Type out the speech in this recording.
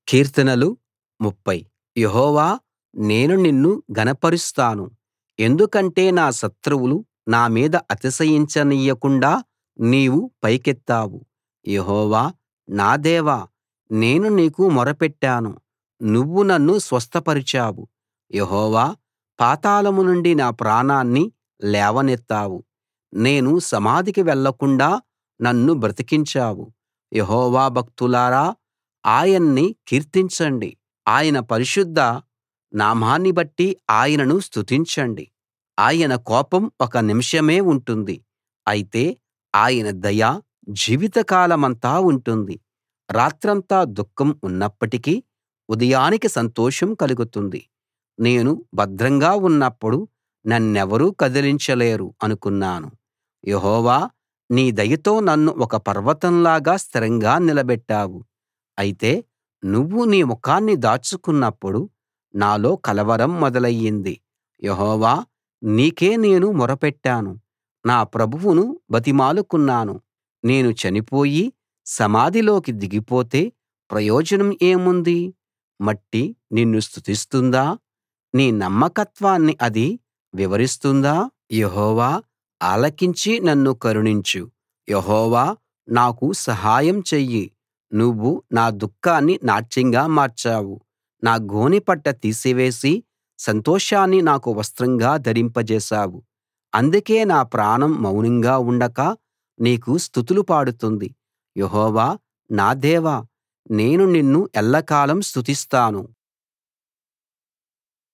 కీర్తనలు 30 యెహోవా నేను నిన్ను ఘనపరుస్తాను ఎందుకంటే నా శత్రువులు నా మీద అతిశయించనియ్యకుండా నీవు పైకెత్తావు యెహోవా నా దేవా నేను నీకు మొరపెట్టాను నువ్వు నన్ను స్వస్థపరిచావు యెహోవా పాతాళం నుండి నా ప్రాణాన్ని లేవనెత్తావు నేను సమాధికి వెళ్ళకుండా నన్ను బ్రతికించావు యెహోవా భక్తులారా ఆయన్ని కీర్తించండి ఆయన పరిశుద్ధ నామాన్ని బట్టి ఆయనను స్తుతించండి ఆయన కోపం ఒక నిమిషమే ఉంటుంది అయితే ఆయన దయ జీవితకాలమంతా ఉంటుంది రాత్రంతా దుఃఖం ఉన్నప్పటికీ ఉదయానికి సంతోషం కలుగుతుంది నేను భద్రంగా ఉన్నప్పుడు నన్నెవరూ కదిలించలేరు అనుకున్నాను యెహోవా నీ దయతో నన్ను ఒక పర్వతంలాగా స్థిరంగా నిలబెట్టావు అయితే నువ్వు నీ ముఖాన్ని దాచుకున్నప్పుడు నాలో కలవరం మొదలయ్యింది యెహోవా నీకే నేను మొరపెట్టాను నా ప్రభువును బతిమాలుకున్నాను నేను చనిపోయి సమాధిలోకి దిగిపోతే ప్రయోజనం ఏముంది మట్టి నిన్ను స్తుతిస్తుందా నీ నమ్మకత్వాన్ని అది వివరిస్తుందా యెహోవా ఆలకించి నన్ను కరుణించు యెహోవా నాకు సహాయం చెయ్యి నువ్వు నా దుఃఖాన్ని నాట్యంగా మార్చావు నా గోనెపట్ట తీసివేసి సంతోషాన్ని నాకు వస్త్రంగా ధరింపజేశావు అందుకే నా ప్రాణం మౌనంగా ఉండక నీకు స్తుతులు పాడుతుంది యెహోవా నా దేవా నేను నిన్ను ఎల్లకాలం స్తుతిస్తాను